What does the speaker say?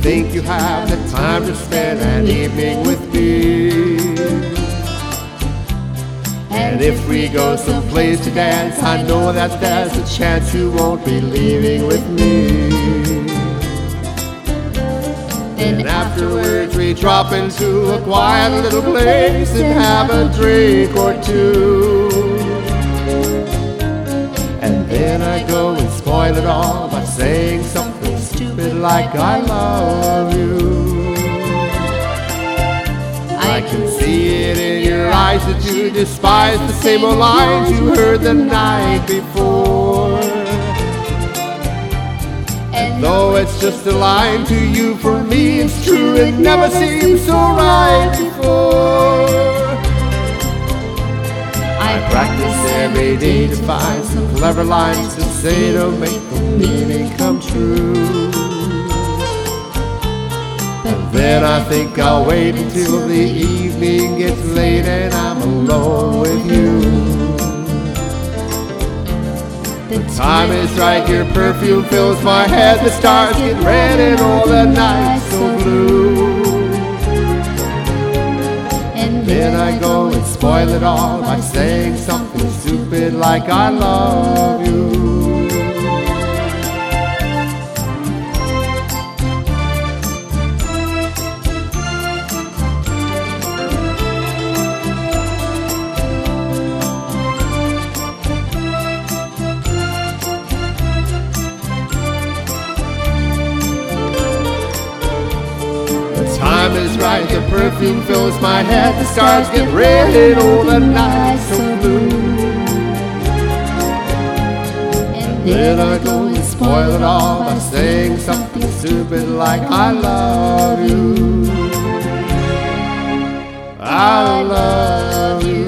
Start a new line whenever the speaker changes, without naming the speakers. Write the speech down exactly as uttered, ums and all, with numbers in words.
think you have the time to spend an evening with me. And if we go someplace to dance, I know that there's a chance you won't be leaving with me. And afterwards we drop into a quiet little place and have a drink or two. And then I go and spoil it all by saying something stupid like I love you. I can see it in your eyes that you despise the same old lines you heard the night before. And though it's just a line to you, for me it's true, it never seemed so right before. I practice every day to find some clever lines to say to make the meaning come true. And then I think I'll wait until the evening gets late and I'm alone with you. The time is right, your perfume fills my head, the stars get red and all the nights so blue. And then I go and spoil it all by saying something stupid like I love you. Time is right, the perfume fills my head, the stars get red and all the nights so blue. And then I go and spoil it all by saying something stupid like I love you. I love you.